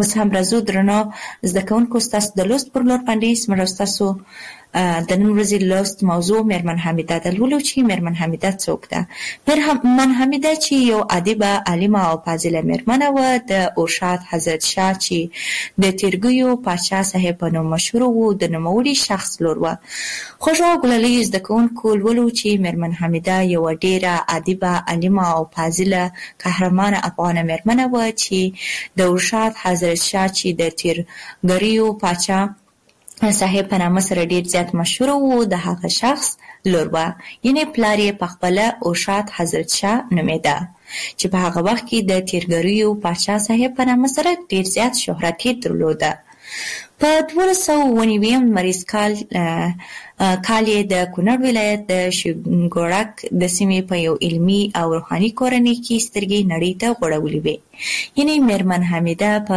اوس هم راځو درنو زده کوونکو، ستاسو د لوست پر لور باندې زموږ ستاسو د نن ورځې لوست موضوع مېرمن حمیده ده. لولو چې مېرمن حمیده څوک ده. مېرمن حمیده چې یو ادیبه، عالمه او فاضله مېرمنه وه، د ارشاد حضرت شاه چې د تیرګیو پاچا صاحب په نوم مشهور و، د نوموړي شخص لور وه. خوږو او ګلالیو زده کوونکو، لولو چې مېرمن حمیده یوه ډېره ادیبه، عالمه او فاضله قهرمانه افغانه مېرمنه وه چې د ارشاد حضرت شاه چې د تیرګریو پاچا صاحب په نامه سره ډېر زیات مشهور و، د هغه شخص لور وه. یعنې پلار یې پخپله ارشاد حضرت شاه نومېده چې په هغه وخت کې د تیرګریو پاچا صاحب په نامه سره ډېر زیات شهرت یې درلوده. په 1290 لمریز کال یې د کونړ ولایت د شینګوړک د سیمې په یو علمي او روحاني کورنۍ کې سترګې نړۍ ته غوړولې وې. یعنې مېرمن حمیده په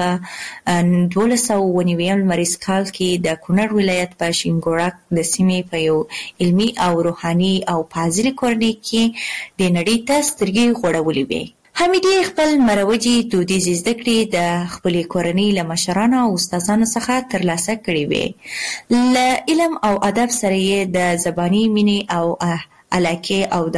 1290 لمریز کال کې د کونړ ولایت په شینګوړک د سیمې په یو علمي او روحاني او فاضله کورنۍ کې د نړۍ ته سترګې غوړولې وې. حمیدې خپل مروجې دودیزې زده کړې د خپلې کورنۍ له مشرانو او استادانو څخه ترلاسه کړې وې. له علم او ادب سره یې د زباني مینې او علاقې او د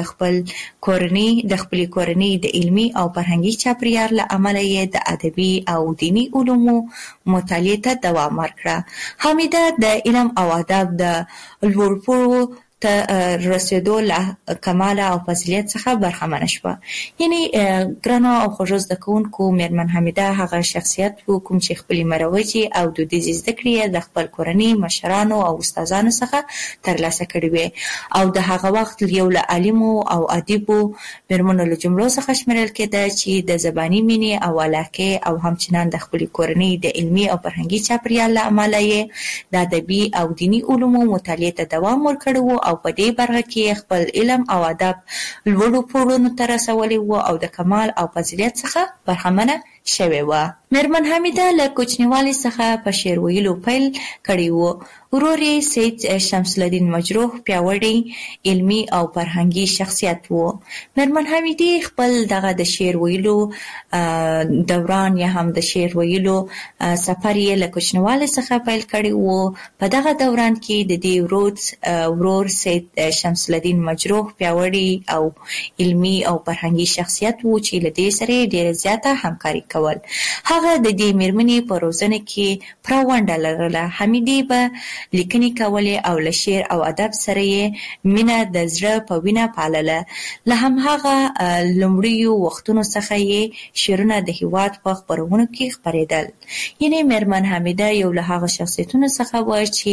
خپلې کورنۍ د علمي او فرهنګي چاپېریال له امله یې د ادبي او دیني علومو مطالعې ته دوام ورکړه. حمیده د علم او ادب د لوړپوړو ته رسېدو له کماله او فضیلت څخه برخمنه شوه. یعنې ګرانو او خوږو زده کوونکو، مېرمن حمیده هغه شخصیت و کوم چې خپلې مروجې او دودیزې زده کړې د خپل کورنۍ مشرانو او استادانو څخه ترلاسه کړې وې، او د هغه وخت یو له عالمو او ادیبو مېرمنو له جملو څخه شمیرل کېده چې د زباني مینې او علاقې او همچنان د خپلې کورنۍ د علمي او فرهنګي چاپېریال له امله یې د ادبي او دیني علومو مطالعې ته دوام ورکړی و، او په دې برخه کې خپل علم او ادب لوړو پوړونو ته رسولی و او د کمال او فضیلت څخه برخمنه شوې وه. مېرمن حمیده له کوچنیوالي څخه په شعر ویلو پیل کړی و. ورور یې سید شمس الدین مجروح پیاوړی علمي او فرهنګي شخصیت و. مېرمن حمیدې خپل دغه د شعر ویلو دوران یا هم د شعر ویلو سفر یې له کوچنیوالي څخه پیل کړی و. په دغه دوران کې د دې ورور سید شمس الدین مجروح پیاوړی او علمي او فرهنګي شخصیت و چې له دې سره ډېره زیاته همکاري کول. هغه د دې مېرمنې په روزنه کې پوره ونډه لرله. حمیدې به لیکنې کولې او له شعر او ادب سره یې مینه د زړه په وینه پالله. له هماغه لومړیو وختونو څخه یې شعرونه د هېواد په خپرونو کې خپرېدل. یعنې مېرمن حمیده یو له هغه شخصیتونو څخه وه چې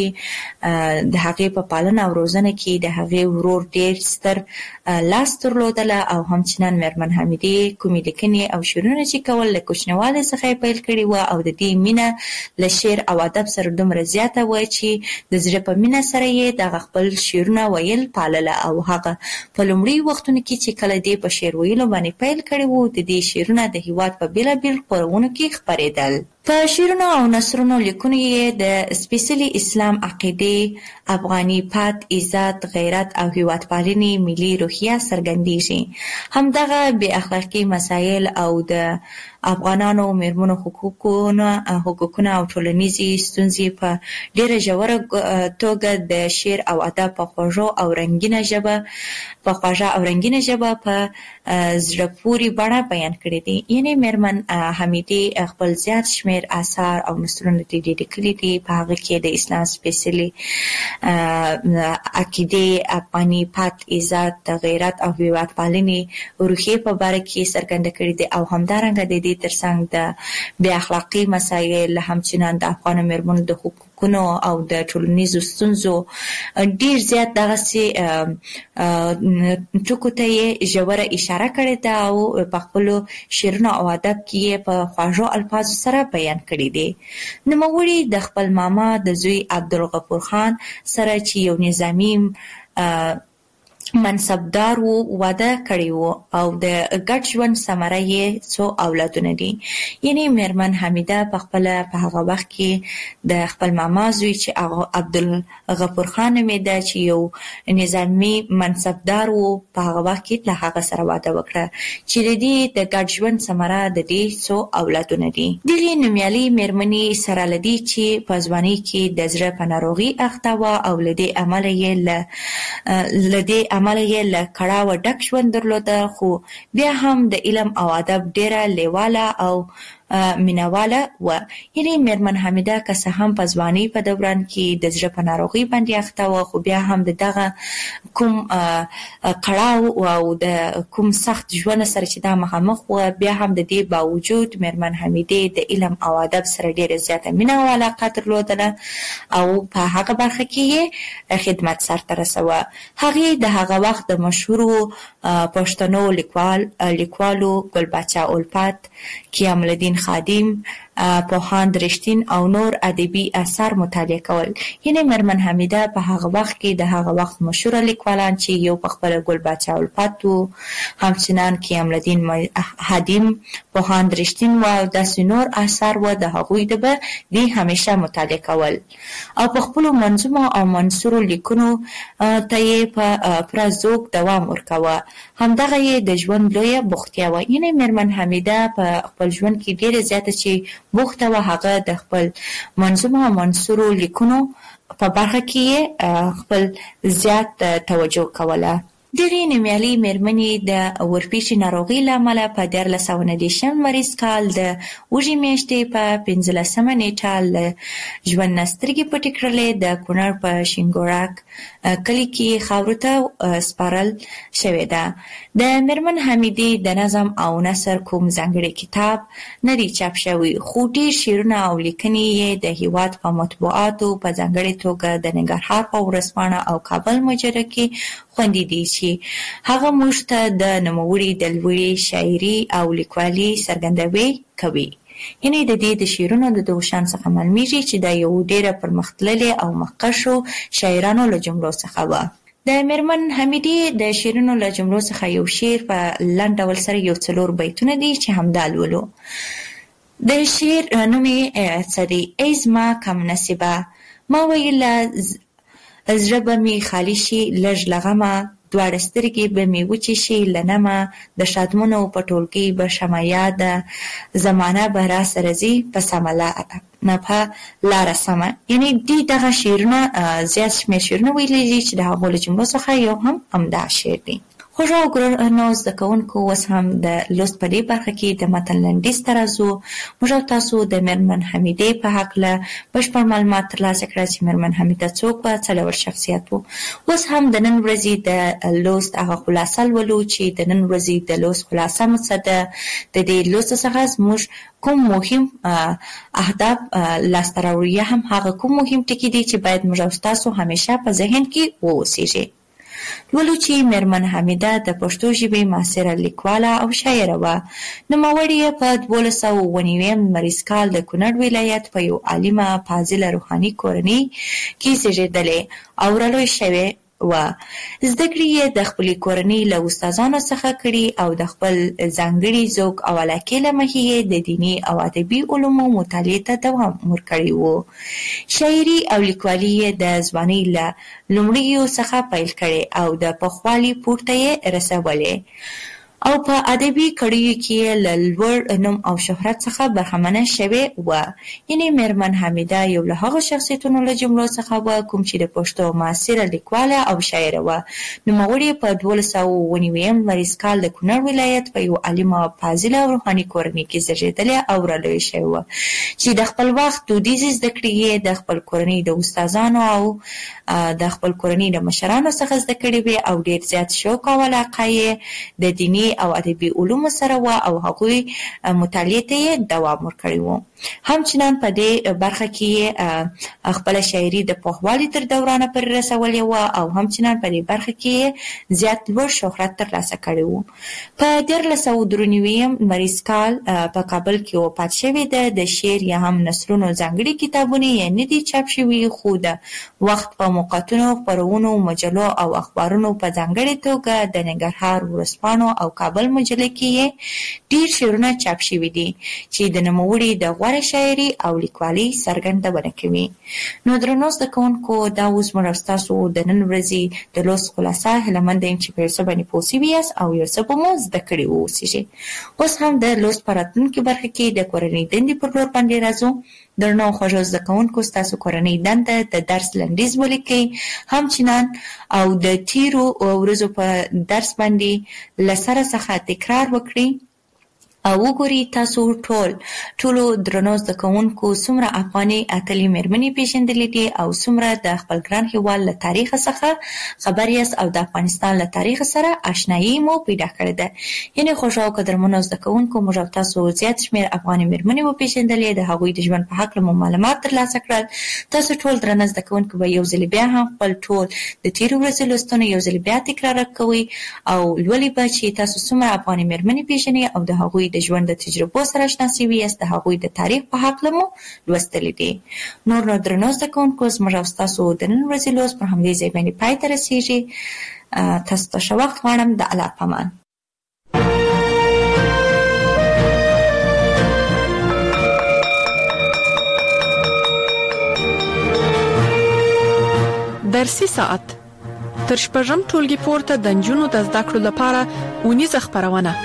د هغې په پالنه او روزنه کې د هغې ورور ډېر ستر لاس درلودله، او همچنان مېرمن حمیدې کومې لیکنې او شعرونه چې کول له کوچنیوالي څخه یې پیل کړي وه، او د دې مینه له شعر او ادب سره دومره زیاته وه چې د زړه په مینه سره یې دغه خپل شعرونه ویل پالله. او هغه په لومړي وختونو کې چې کله دې په شعر ویلو باندې پیل کړي وو، د دې شعرونه د هېواد په بېلابېل خپرونو کې خپرېدل. په شعرونو او نثرونو لیکنو یې د سپېڅلي اسلام عقیدې، افغاني پت، عزت، غیرت او هېوادپالنې ملي روحیه څرګندېږي. همدغه بې اخلاقي مسایل او د افغانانو مېرمنو حقوقونه او ټولنیزې ستونزې په ډېره ژوره توګه د شعر او ادب په خوږه او رنګینه ژبه په زړه پورې بڼه بیان کړي دي. یعنې مېرمن حمیدې خپل زیات شمېر اثار او نثرونه لیکلي دي. په هغه کې د اسلام سپېڅلې عقیدې، افغاني پت، عزت، غیرت او هېوادپالنې روحیې په باره کې څرګنده کړي دي. او همدارنګه د دې ترڅنګ د بې اخلاقي مسایل، همچنان د افغانو مېرمنو د حقوقونو او د ټولنیزو ستونزو ډېر زیات دغسې ټکو ته یې ژوره اشاره کړې ده، او په خپلو شعرونو او ادب کې یې په خواږو الفاظو سره بیان کړي دي. نوموړي د خپل ماما د زوی عبدالغفور خان سره چې یو نظامي منصبدار وو، واده کړی وو او د ګډ ژوند ثمره یې څو اولادونه دي. یعنې میرمن حمیده پخپله په هغه وخت کې د خپل ماما زوی چې عبدالغفور خان نومېده چې یو نظامي منصبدار وو، په هغه وخت کې له هغه سره واده وکړه چې د دې د ګډ ژوند ثمره د دې څو اولادونه دي. دغې نومیالۍ میرمنې سره له دې چې په ځوانۍ کې د زړه په ناروغي اخته وه او له دې امله یې له کړاوه ډک ژوند درلوده، خو بیا هم د علم او ادب ډېره لیواله او مینواله وه. یعنې میرمن حمیده که څه هم په ځوانۍ په دوران کې د زړه په ناروغۍ باندې اخته وه، خو بیا هم د دغه کوم کړاو او د کوم سخت ژوند سره چې دا مخامخ وه، بیا هم د دې باوجود میرمن حمیدې د علم او ادب سره ډېره زیاته مینه او علاقه درلودله او په هغه برخه کې یې خدمت سرته رسوه. هغې د هغه وخت د مشهورو پښتنو لیکوالو ګلباچا الفت، قیام الدین خادم، پوهاند رښتین او نور ادبي اثار مطالعه کول. یعنې میرمن حمیده په هغه وخت کې د هغه وخت مشهوره لیکوالان چې یو پخپله ګلباچا الفت و، همچنان قیام الدین خادم، پوهاند رښتین و او داسې نور اثار و، د هغوی د به دې همیشه مطالعه کول او په خپلو منظومو او منثورو لیکنو ته یې په پوره ذوق دوام ورکاوه. همدغه یې د ژوند لویه بوختیا وه. یعنې میرمن حمیده په خپل ژوند کې ډېره زیاته چې بوخته وه، هغه د خپل منظومو او منثورو لیکنو په برخه کې یې خپل زیات توجه کوله. دغې نومیالۍ میرمنې د ورپېچې ناروغۍ له امله په 1419 لمریز کال د وږمې میاشتې په 15مه نېټه له ژوند نه سترګې پټې کړلې. د کونړ په شینګوړک کلي کې خاورو ته سپارل شوې ده. د میرمن حمیدې د نظم او نثر کوم ځانګړی کتاب نه دی چاپ شوی، خو ډېر شعرونه او لیکنې یې د هېواد په مطبوعاتو، په ځانګړې توګه د ننګرهار په ورځپاڼه او کابل مجله کې خوندي دي چې هغه موږ ته د نوموړي د لوړې شاعري او لیکوالي څرګندوي کوي. یعنې د دې د شعرونو د دغو شان څخه معلومیږي چې دا یو ډېره پرمختللې او مخکښو شاعرانو له جملو څخه وه. د میرمن حمیدې د شعرونو له جملو څخه یو شعر په لنډ ډول سره یو 4 بیتونه دي چې همدا لولو. د شعر نوم یې څه دی؟ ای زما کم نصیبه، ما ویله زړه به مې خالي شي لږ له غمه، دواړه سترګې به مې وچې شي له نمه، د شادمنو په ټولګۍ به شمه یاده، زمانه به را سره ځي په سمه نه په لاره سمه. یعنې دې دغه شعرونه زیات شمېر شعرونه ویلي دي چې د هغو له جملو څخه یو هم همدا شعر دی. خوږو او ګرانو زده کوونکو، اوس هم د لوست په دې برخه کې د متن لنډیز ته راځو. موږ او تاسو د میرمن حمیدې په هکله بشپړ معلومات ترلاسه کړه چې میرمن حمیده څوک وه، څه ډول شخصیت و. اوس هم د نن ورځې د لوست هغه خلاصه لولو چې د نن ورځې د لوست خلاصه مو څه ده. د دې لوست څخه زموږ کوم مهم اهداف لاسته راوړو، یا هم هغه کوم مهم ټکي دي چې باید موږ او تاسو همیشه په ذهن کې واوسیږي. لولو چې میرمن حمیده د پښتو ژبې معاصره لیکواله او شاعره وه. نوموړې یې په 1209 لمریز کال د کونړ ولایت په یو عالمه فاضله روحاني کورنۍ کې زیږېدلې او رالویه شوې وه. زده کړې یې د خپلې کورنۍ له استادانو څخه کړي او د خپل ځانګړي ذوق او علاقې له مخې یې د دیني او ادبي علومو مطالعې ته دوام ورکړی و. شاعري او لیکوالي یې د ځوانۍ له لومړیو څخه پیل کړې او د پخوالي پورته یې رسولې او په ادبي کړیو کې یې له لوړ نوم او شهرت څخه برخمنه شوې وه. یعنې میرمن حمیده یو له هغو شخصیتونو له جملو څخه وه کوم چې د پښتو معاصره لیکواله او شاعره وه. نوموړې په 1209 لمریز کال د کونړ ولایت په یو عالمه فاضله او روحاني کورنۍ کې زیږېدلې او رالویه شوې وه چې د خپل وخت دودیزې زده کړې یې د خپل کورنۍ د استادانو او د خپل کورنۍ د مشرانو څخه زده کړې وې او ډېر زیات شوق او علاقه یې د دیني او ادبي علومو سره و او هغوی مطالعې ته دوام ورکړی و. همچنان په دې برخه کې خپل شاعري د پوهوالي تر دورانه پر رسولې و او همچنان په دې برخه کې زیات لوړ شهرت ترلاسه کړی و. په 1993 لمریز کال په کابل کې وفات شوی د شعر یا هم نثرونو ځانګړي کتابونه یې نه دي چاپ شوي، خو د وخت په موقعاتو خپرونو مجلو او اخبارونو په ځانګړې توګه د ننګرهار ورځپاڼو او کابل مجلې کې ډیر شعرونه چاپ شوي دي چې د نوموړي د غوره شاعري او لیکوالۍ څرګندونه کوي. نو درنو زده کوونکو، دا اوس موږ ستاسو د نن ورځې د لوست خلاصه هیله مند یم چې په یو څه باندې پوه سوي یاست او یو څه به مو زده کړي واوسیږي. اوس هم د لوست په راتلونکي برخه کې د کورنۍ دندې پر لور باندې راځو. درنو خوږو زده کوونکو، ستاسو کورنۍ دنده د درس لنډیز ولیکئ، همچنان او د تیرو ورځو په درس باندې له سره څخه تکرار وکړئ او وګورئ تاسو ټولو درنو زده کوونکو څومره افغاني اتلې مېرمنې پېژندلې دي او څومره د خپل ګران هېواد له تاریخ څخه خبر یاست او د افغانستان له تاریخ سره آشنایي مو پیدا کړې ده. یعنې خوږو او قدرمنو زده کوونکو، موږ او تاسو زیات شمېر افغاني مېرمنې وپېژندلې، د هغوی د ژوند په هکله مو معلومات ترلاسه کړل. تاسو ټول درنه زده کوونکو به یو ځل بیا هم خپل ټول د تېرو ورځو لوستونه یو ځل بیا تکرار کوئ او لولئ به چې تاسو څومره افغاني مېرمنې پېژنئ او د هغوی د ژوند د تجربو سره آشنا شوي یاست، د هغوی د تاریخ په هکله مو لوستلي دي. نور نو درنو زده کوونکو، زموږ او ستاسو د نن ورځې لوست پر همدې ځای باندې پای ته رسېږي. تاسو ته ښه وخت غواړم. د الله په امان. درسي ساعت تر شپږم ټولګي پورته د نجونو د زده کړو لپاره اونیزه خپرونه.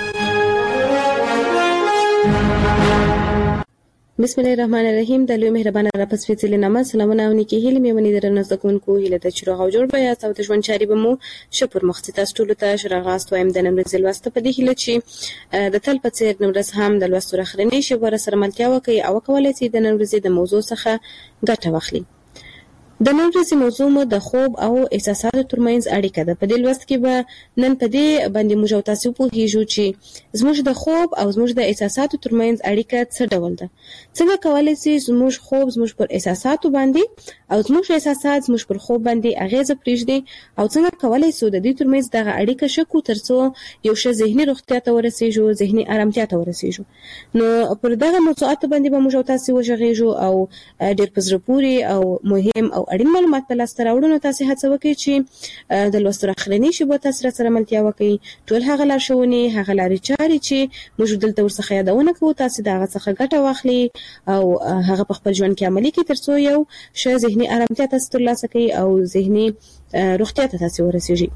بسم الله الرحمن الرحیم. د لوی مهربانه رب سپېڅلې نامه سلامونه او نیکې هیلې مې منې درنه زده کوونکو، هیله ده چې روغ او جوړ به یاست او د ژوند چارې به مو ښه پر مخ ځي. تاسو ټولو ته ښه راغلاست وایم د نن ورځې لوست ته په دې هیله چې د تل په څېر نن ورځ هم د لوستو اخرنۍ شېبه راسره ملتیا وکړئ او وکولی شئ د نن ورځې د موضوع څخه ګټه واخلئ. د نن ورځې موضوع مو د خوب او احساساتو ترمنځ اړیکه ده. په دې لوست کې به نن په دې باندې موږ او تاسو پوهیږو چې زموږ د خوب او زموږ د احساساتو ترمنځ اړیکه څه ډول ده، څنګه کولی شي زموږ خوب زموږ پر احساساتو باندې او زموږ احساسات زموږ پر خوب باندې اغیزه پرېږدي او څنګه کولی شو د دې ترمنځ دغه اړیکه ښه کړو ترڅو یو ښه ذهني روغتیا ته ورسېږو، ذهني ارامتیا ته ورسېږو. نو پر دغه موضوعاتو باندې به موږ او تاسو وغږیږو او ډېر په زړه پورې او مهم او اړین معلومات په لاس ته راوړو. نو تاسو هڅه وکړئ چې د لوستو اخرنۍ شېبه تاسو سره ملتیا وکړئ. ټول هغه لارښوونې، هغه لارې چارې چې موږ دلته ورڅخه یادونه کوو، تاسو د هغه څخه ګټه واخلئ او هغه په خپل ژوند کې عملي کړئ ترڅو یو ښه ذهني ارامتیا تاسو ترلاسه کړئ او ذهني روغتیا ته تاسو ورسېږئ.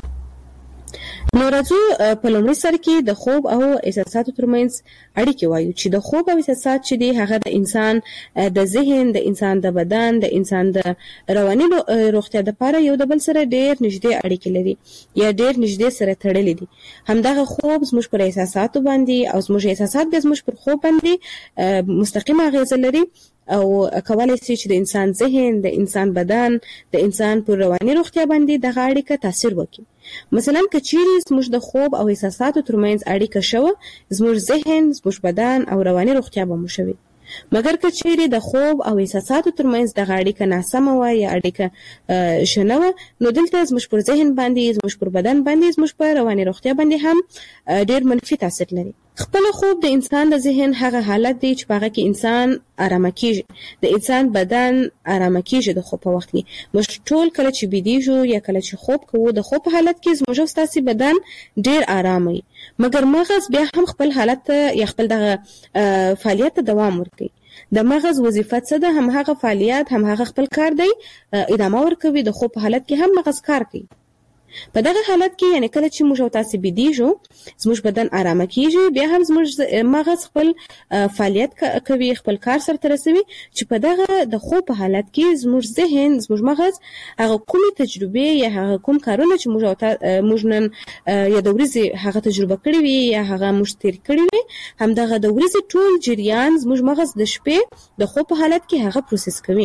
نو راځو په لومړي سر کې د خوب او احساساتو ترمنځ اړیکې وایو چې د خوب او احساسات چې دي هغه د انسان د ذهن، د انسان د بدن، د انسان د رواني روغتیا لپاره یو د بل سره ډېر نږدې اړیکې لري یا ډېر نږدې سره تړلې دي. همدغه خوب زموږ پر احساساتو باندې او زموږ احساسات بیا زموږ پر خوب باندې مستقیمه اغیزه لري او کولی شي چې د انسان ذهن، د انسان بدن، د انسان پر رواني روغتیا باندې دغه اړیکه تاثیر وکړي. مثلا که چیرې زموږ د خوب او احساساتو ترمنځ اړیکه شوه، زموږ ذهن، زموږ بدن او رواني روغتیا به مو شوي. مګر که چیرې د خوب او احساساتو ترمنځ دغه اړیکه ناسمه وه یا اړیکه ښه نه وه، نو دلته زموږ پر ذهن باندې، زموږ پر بدن باندې، زموږ پر رواني روغتیا باندې هم ډېر منفي تاثیر لري. خپل خوب د انسان د ذهن هغه حالت دی چې په هغه کې انسان آرامه کیږي، د انسان بدن آرامه کیږي. د خوب په وخت کې موږ ټول کله چې بیدیږو یا کله چې خوب کوو، د خوب په حالت کې زموږ او ستاسې بدن ډېر آرام وي، مګر مغز بیا هم خپل حالت یا خپل دغه فعالیت ته دوام ورکوي. د مغز وظیفه څه ده؟ هم هغه فعالیت، هم هغه خپل کار دی ادامه ورکوي. د خوب په حالت کې هم مغز کار کوي. په دغه حالت کې یعنی کله چې موږ او تاسو بیدیږو، زموږ بدن آرامه کیږي، بیا هم زموږ مغز خپل فعالیت کوي، خپل کار سرته رسوي چې په دغه د خوب په حالت کې زموږ ذهن، زموږ مغز هغه کومې تجربې یا هغه کوم کارونه چې موږ نن یا د ورځې هغه تجربه کړې وي یا هغه موږ تیر کړی وي، همدغه د ورځې ټول جریان زموږ مغز د شپې د خوب په حالت کې هغه پروسس کوي.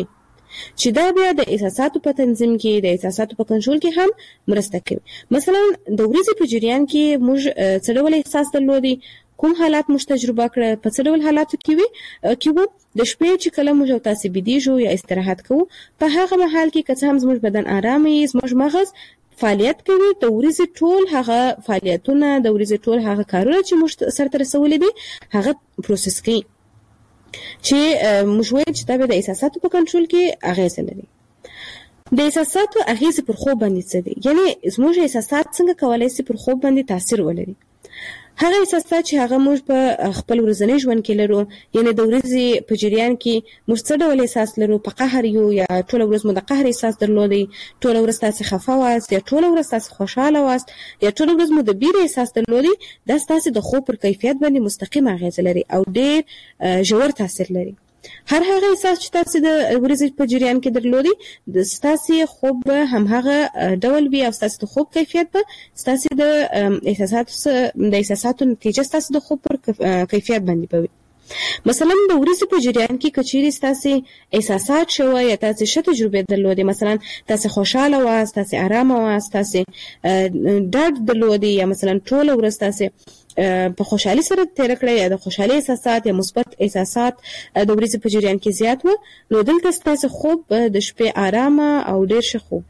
چې دا بیا د احساساتو په تنظیم کې د احساساتو په کنټرول کې هم مرسته کوي. مثلا د ورځې په جریان کې موږ څه ډول احساس درلودي، کوم حالات موږ تجربه کړل، په څه ډول حالاتو کې وو د شپې چې کله موږ تاسو بيدیږو یا استراحت کوو، په هغه مهال کې که څه هم زموږ بدن آرام وي، زموږ مغز فعالیت کوي، د ورځې ټول هغه فعالیتونه، د ورځې ټول هغه کارونه چې موږ سره رسولي دي هغه پروسس کوي، چې موږ وایو چې دا به د احساساتو په کنټرول کې اغیزه لري. د احساساتو اغیزه پر خوب باندې څه دي؟ یعنی زموږ احساسات څنګه کولای شي پر خوب باندې تاثیر ولري؟ هغه احساسات چې هغه موږ په خپل ورځني ژوند کې لرو، یعنی د ورځې په جریان کې موږ څه ډول احساس لرو، په قهر یو یا ټول ورځ مو د قهر احساس درلودي، ټول ورځ تاسو خفه واست یا ټول ورځ تاسو خوشاله واست یا ټول ورځ مو د بیر احساس درلودي، دا تاسو د خوب پر کیفیت باندې مستقیم اغیزه لري او ډېر ژور تاثیر لري. هر هغه احساس چې تاسو د ورځې په جریان کې درلودي، د تاسو خوب هم هغه ډول وي او تاسو د خوب کیفیت به تاسو د احساساتو نتیجه تاسو د خوب پر کیفیت باندې پوي. مثلا د ورځې په جریان کې کچېری تاسو احساسات شوه یا تاسو ښه تجربه درلودي، مثلا تاسو خوشاله واست، تاسو آرام واست، تاسو ډاډ درلودي یا مثلا ټول ورځ تاسو په خوشحالي سره تیر کړی یا د خوشحالي احساسات یا مثبت احساسات د ورځې په جریان کې زیات و، نو دلته تاسو خوب د شپې آرامه او ډیر ښه خوب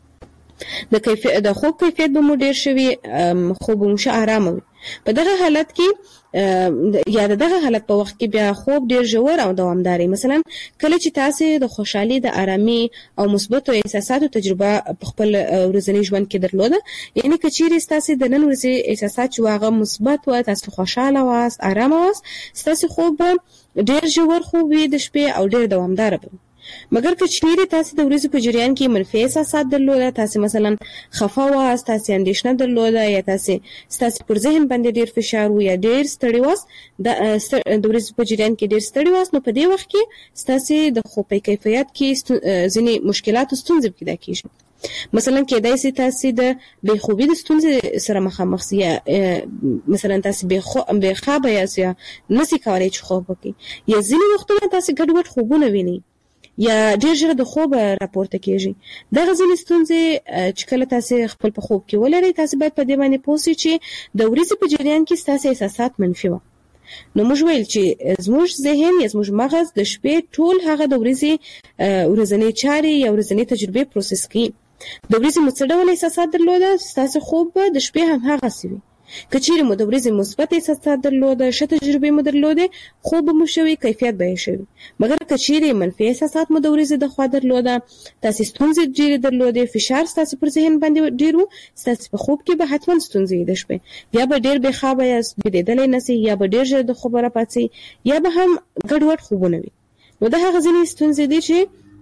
د خوب کیفیت به مو ډیر شوي، خوب مو ښه آرامه وي. په دغه حالت کې یا دغه حالت په وخت کې بیا خوب ډیر ژور او دوامداري. مثلا کله چې تاسو د خوشحالي، د آرامي او مثبت احساساتو تجربه په خپل ورځني ژوند کې درلوده، یعنی کچېری تاسو د نن ورځې احساسات چې واغه مثبت و، تاسو خوشاله واست، آرام واست، تاسو خوب ډیر ژور خوب وي د شپې او ډیر دوامدار به. مګر که چیرې تاسو د ورځې په جریان کې منفي احساسات درلوده، تاسو مثلا خفه واست، تاسو اندېښنه درلوده یا تاسو پر ذهن باندې ډیر فشار و یا ډیر ستړي واست، د ورځې په جریان کې ډیر ستړي واست، نو په دې وخت کې تاسو د خوب کیفیت کې ځینې مشکلات او ستونزې پیدا کیږي. مثلا کېدای شي تاسو د بېخوبي د ستونزې سره مخامخ شئ، مثلا تاسو بېخوابه یاست یا نشئ کولی چې خوب وکړئ، یا ځینې وختونه تاسو ګډوډ خوبونه وینئ یا ډېر ژر د خوب راپورته کیږي. دغه ځینې ستونزې چې کله تاسو خپل په خوب کې ولرئ، تاسو باید په دې باندې پوه شئ چې د ورځې په جریان کې ستاسو احساسات منفي وو. نو موږ ویل چې زموږ ذهن یا زموږ مغز د شپې ټول هغه د ورځنۍ چارې یا ورځنۍ تجربې پروسس کوي. د ورځې مو څه ډول احساسات درلوده، ستاسو خوب به د شپې هم هغسې وي. که چیرې مو د ورځې مثبت احساسات درلوده، ښه تجربې مو درلودې، خوب به مو شوي، کیفیت به یې شوي. مګر که چیرې منفي احساسات مو د ورځې د خوا درلوده، تاسو ستونزې ډېرې درلودې، فشار ستاسو پر ذهن باندې ډېر و، ستاسو په خوب کې به حتما ستونزې وي د شپې، یا به ډېر بېخوابه یاست، بیدېدلی نه شئ، یا به ډېر ژر د خوبه راپاڅئ، یا به هم ګډوډ خوبونه وي. نو دا هغه ځینې ستونزې دي چې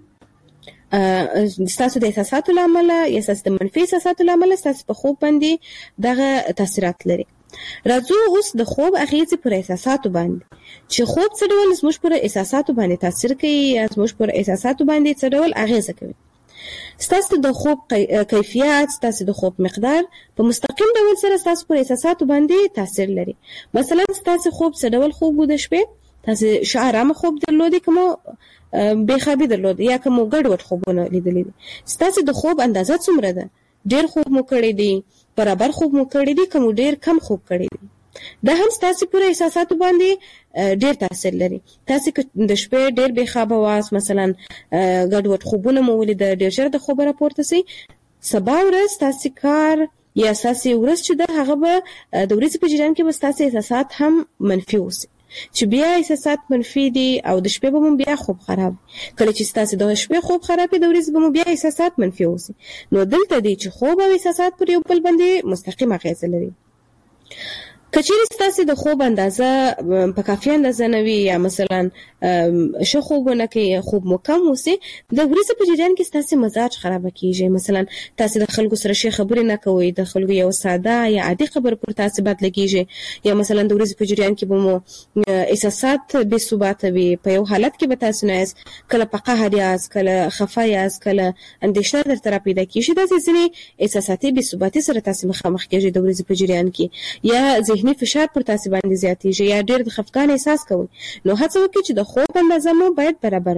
ستاسو د احساساتو له امله یا ستاسو د منفي احساساتو له امله ستاسو په خوب باندې دغه تاثیرات لري. راځو اوس د خوب اغیزې پر احساساتو باندې، چې خوب څه ډول زموږ پر احساساتو باندې تاثیر کوي یا زموږ پر احساساتو باندې څه ډول اغیزه کوي. ستاسو د خوب کیفیت، ستاسو د خوب مقدار په مستقیم ډول سره ستاسو پر احساساتو باندې تاثیر لري. مثلا ستاسو خوب څه ډول خوب و د شپې، تاسو ښه آرامه خوب درلودي که مو بېخوابي درلوده یا که مو ګډوډ خوبونه لیدلي دي، ستاسو د خوب اندازه څومره ده، ډېر خوب مو کړی دی، برابر خوب مو کړی دی، که مو ډېر کم خوب کړی دی. دا هم ستاسو پر احساساتو باندې ډېر تاثیر لري. تاسو که د شپې ډېر بېخوابه واست، مثلا ګډوډ خوبونه مو ولیده، ډېر ژر د خوبه راپورته شئ، سبا ورځ ستاسو کار یا ستاسو ورځ چې ده هغه به د ورځې په جریان کې به ستاسو احساسات هم منفي اوسي، چې بیا احساسات منفي دي او د شپې به مو بیا خوب خراب. کله چې ستاسو د شپې خوب خراب وي، د ورځې به مو بیا احساسات منفي اوسي. نو دلته دی چې خوب او احساسات پر یو بل باندې مستقیم اغیزه لري. که چیرې ستاسو د خوب اندازه په کافي اندازه نه وي یا مثلا ښه خوبونه کوي، خوب مو کم اوسي، د ورځې په جریان کې ستاسو مزاج خرابه کیږي. مثلا تاسو د خلکو سره ښې خبرې نه کوئ، د خلکو یو ساده یا عادي خبره پر تاسو بد لګیږي، یا مثلا د ورځې په جریان کې به مو احساسات بې ثباته وي، په یو حالت کې به تاسو نه یاست، کله په قهر یاست، کله خفه یاست، کله اندېښنه درته راپیدا کېږي. داسې ځینې احساساتي بې ثباتي سره تاسو مخامخ کېږئ د ورځې په جریان کې، یا ذهني فشار پر تاسو باندې زیاتېږي، یا ډېر د خفګان احساس کوئ. نو هڅه وکړئ چې د خوب اندازه مو باید برابر وي.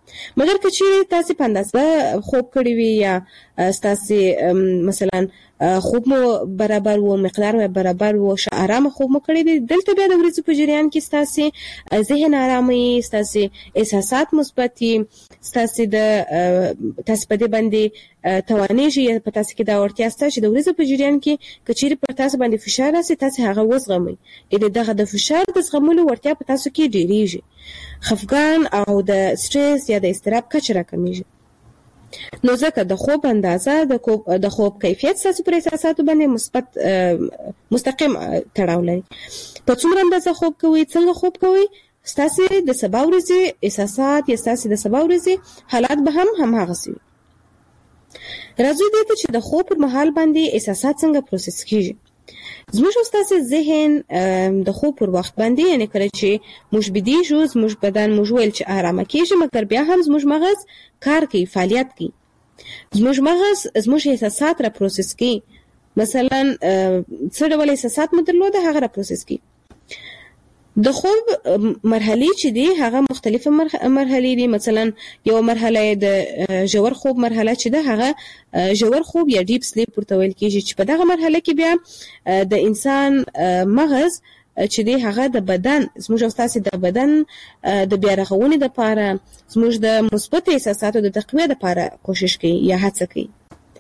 مګر که چیرې تاسو په اندازه خوب کړی وي یا تاسو مثلا خوب مو برابر وو، مقدار مو برابر وو، آرام خوب مو کړی دی، دلته بیا د ورځې په جریان کې تاسو ذهن آرامي، تاسو احساسات مثبتي، تاسو په دې باندې توانېږي په تاسو کې دا ورتیا ستاسو چې د ورځې په جریان کې کچېری پر تاسو باندې فشار راسي، تاسو هغه وزغمئ. دغه د فشار د زغملو ورتیا په تاسو کې ډېریږي، خفګان او د سټرس یا د اضطراب کچه راکمیږي. نو ځکه د خوب اندازه د خوب کیفیت تاسو پر احساساتو باندې مثبت مستقیم تړاو لري. په څومره اندازه خوب کوئ، څنګه خوب کوئ، تاسو د سبا ورځې احساسات یا تاسو د سبا ورځې حالات به هم هغه سي. راځي دې ته چې د خوب پر مهال باندې احساسات څنګه پروسس کیږي. زموږ استاسې ذهن د خوب پر وخت باندې یعنی کله چې موږ بيدیږو، زموږ بدن موږ ویل چې آرامه کیږي، مګر بیا هم زموږ مغز کار کوي، فعالیت کوي. زموږ مغز زموږ احساسات را پروسس کوي. مثلا څه ډول احساسات مو درلوده هغه را پروسس کوي. د خوب مرحلې چې دي هغه مختلفه مرحلې دي. مثلا یو مرحله د ژور خوب مرحله چې ده هغه ژور خوب یا ډیپ سلیپ ورته ویل کیږي، چې په دغه مرحله کې بیا د انسان مغز چې دی هغه د بدن زموږ استاسې د بدن د بیا رغونې لپاره، زموږ د مثبت احساساتو د تقویه لپاره کوشش کوي یا هڅه کوي.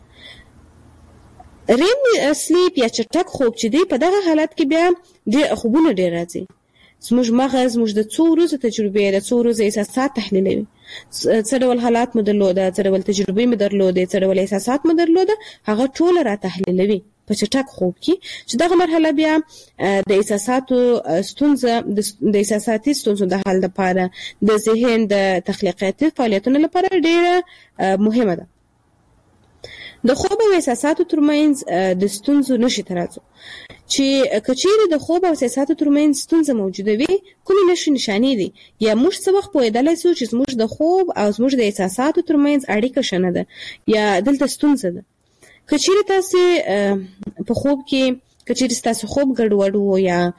ریم سلیپ یا چټک خوب چې دی په دغه حالت کې بیا ډېر خوبونه ډېر راځي. زموږ مغز زموږ د څو ورځې تجربې، د څو ورځې احساسات تحلیلوي. څه ډول حالات مو درلوده، څه ډول تجربې مو درلوده، څه ډول احساسات مو درلوده، هغه ټول را تحلیلوي په چټک خوب کې. چې دغه مرحله بیا د احساساتو ستونزه، د احساساتي ستونزو د حل لپاره، د ذهن د تخلیقاتي فعالیتونو لپاره ډېره مهمه ده. د خوب او احساساتو ترمنځ د ستونزو نشي ترازو، چې کچېری د خوب او احساساتو ترمنځ ستونزه موجوده وي، کومې نښې نشانې دي یا موږ څه وخت پوهېدلی سو چې زموږ د خوب او زموږ د احساساتو ترمنځ اړیکه ښه نه ده یا دلته ستونزه ده. کچېری تاسو په خوب کې کچېری تاسو خوب ګډوډ وو یا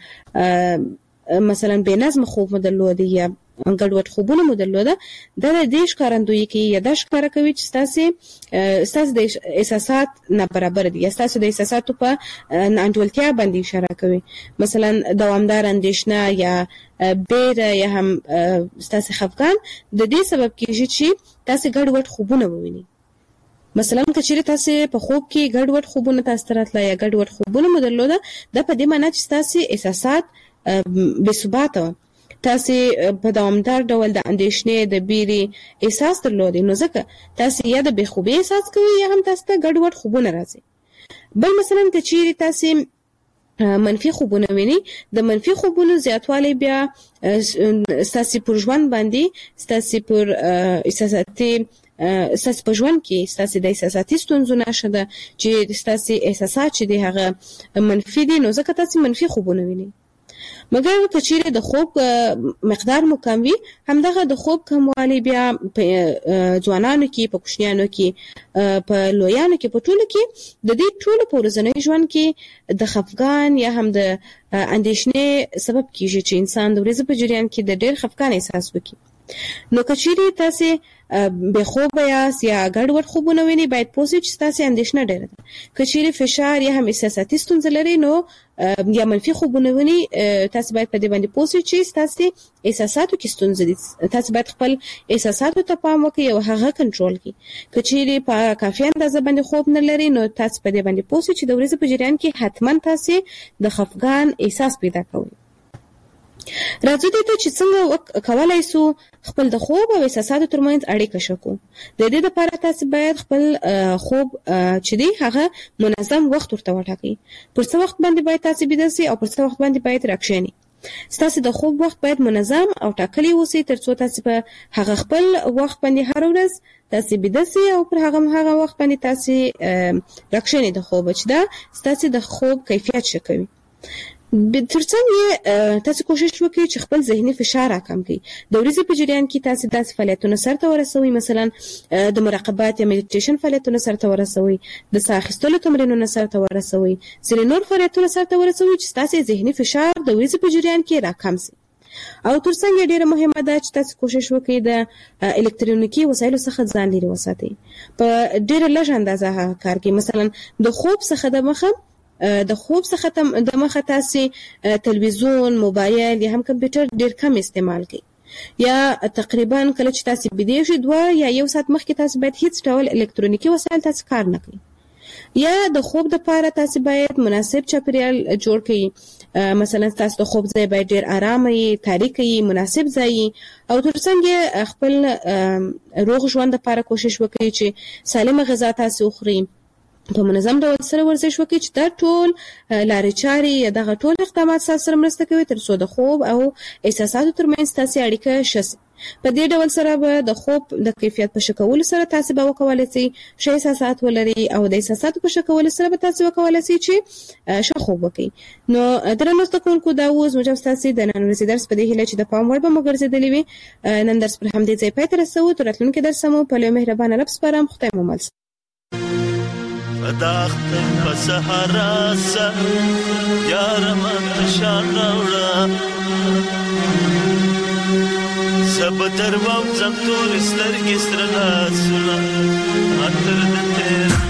مثلا بې نظم خوب مو درلوده یا ګډوډ خوبونه مو درلوده، دا د دې ښکارندویي کوي یا دا ښکاره کوي چې ستاسو د احساسات نابرابر دي یا ستاسو د احساساتو په ناانډولتیا باندې اشاره کوي. مثلا دوامدار اندېښنه یا بیره یا هم ستاسو خفګان د دې سبب کیږي چې تاسو ګډوډ خوبونه ووینئ. مثلا کچېری تاسو په خوب کې ګډوډ خوبونه تاسو راتله یا ګډوډ خوبونه مو درلوده، دا په دې معنی چې تاسو احساسات بې ثباته، تاسو په دوامدار ډول د اندېښنې د بیرې احساس درلودئ، نو ځکه تاسو یا د بې خوبۍ احساس کوئ یا هم تاسو ته ګډوډ خوبونه راځي. بل مثلا کچېری تاسو منفي خوبونه ویني، د منفي خوبونو زیاتوالی بیا ستاسو پر ژوند باندې، ستاسو پر احساساتي ستاسو په ژوند کې ستاسو د احساساتي ستونزو نښه ده چې ستاسو احساسات چې دی هغه منفي دي، نو ځکه تاسو منفي خوبونه ویني. مګر کچېری د خوب مقدار مو کم وي، همدغه د خوب کموالی بیا په ځوانانو کې، په کوچنیانو کې، په لویانو کې، په ټولو کې د دې ټولو په ورځني ژوند کې د خفګان یا هم د اندېښنې سبب کیږي چې انسان د ورځې په جریان کې د ډېر خفګان احساس وکړي. نو کچېری تاسو به خوب یاست یا ګډوډ خوبونه ویني، باید پوه شئ چې تاسو اندېښنه ډېره ده. کچېری فشار یا هم احساساتي ستونزې لري نو یا منفي خوبونه ویني، تاسو باید په دې باندې پوه شئ چې تاسو احساساتو کې ستونزې دي. تاسو باید خپل احساساتو ته پام وکړئ او هغه کنټرول کړئ. کچېری په کافي اندازه باندې خوب نه لري نو تاسو په دې باندې پوه شئ چې د ورځې په جریان کې حتما تاسو د خفګان احساس پیدا کوئ. راځي دې ته چې څنګه کولای سو خپل د خوب او احساساتو ترمنځ اړیکه شکو. د دې لپاره تاسو باید خپل خوب چې دی هغه منظم وخت ورته وټاکئ. پر څه وخت باندې باید تاسو بيده سئ او پر څه وخت باندې باید راکښینئ. ستاسو د خوب وخت باید منظم او ټاکلی اوسي ترڅو تاسو په هغه خپل وخت باندې هر ورځ تاسو بيده سئ او پر هغه وخت باندې تاسو راکښینئ د خوب، چې دا ستاسو د خوب کیفیت ښه کوي. ترڅنګ تاسو کوشش وکړئ چې خپل ذهني فشار راکم کړئ. د ورځې په جریان کې تاسو داسې فعالیتونه سرته ورسوئ، مثلا د مراقبات یا میډیټیشن فعالیتونه سرته ورسوئ، د ساه اخیستلو تمرینونه سرته ورسوئ، ځینې نور فعالیتونه سرته ورسوئ چې تاسو ذهني فشار د ورځې په جریان کې راکم شي. او ترڅنګ ډیره مهمه ده چې تاسو کوشش وکړئ د الکترونیکي وسایلو څخه ځان لري وساتئ په ډیره لږ اندازه کار کوي. مثلا د خوب څخه د مخه تاسو تلویزیون، موبایل یا هم کمپیوټر ډیر کم استعمال کړئ، یا تقریبا کله چې تاسو بيدې شئ 2 یا 1 ساعت مخکې تاسو باید هیڅ ډول الکترونیکي وسایل تاسو کار نه کړئ. یا د خوب لپاره تاسو باید مناسب چاپیریال جوړ کړئ. مثلا تاسو د خوب ځای باید ډیر آرام وي، تاریک وي، مناسب ځای او ترڅنګ خپل روغ ژوند لپاره کوشش وکړئ چې سالمه غذا تاسو وخورئ، په منظم ډول سره ورزش وکړئ چې دا ټول لارې چارې یا دغه ټول اقدامات سره مرسته کوي ترڅو د خوب او احساساتو ترمنځ تاسو اړیکه شي. په دې ډول سره به د خوب د کیفیت په شکول سره تاسو به وکولای شئ ښه احساسات ولرئ او د احساساتو په شکول سره به تاسو وکولای شئ چې ښه خوب وکړئ. نو درنو ستونکو دا اوس موږ تاسو د نن ورځې درس په دې هیله چې د پام وړ به مو ګرځېدلی وي. نن درس پر همدې ځای پای ته رسوو. تر راتلونکي درس مو په لوی مهربانه رب سپارم. خدای مو مل فداختر پسحرا سا یارم تشان راوڑا سب تر وام زم تور سترګې سترګا سنا اتر د تیر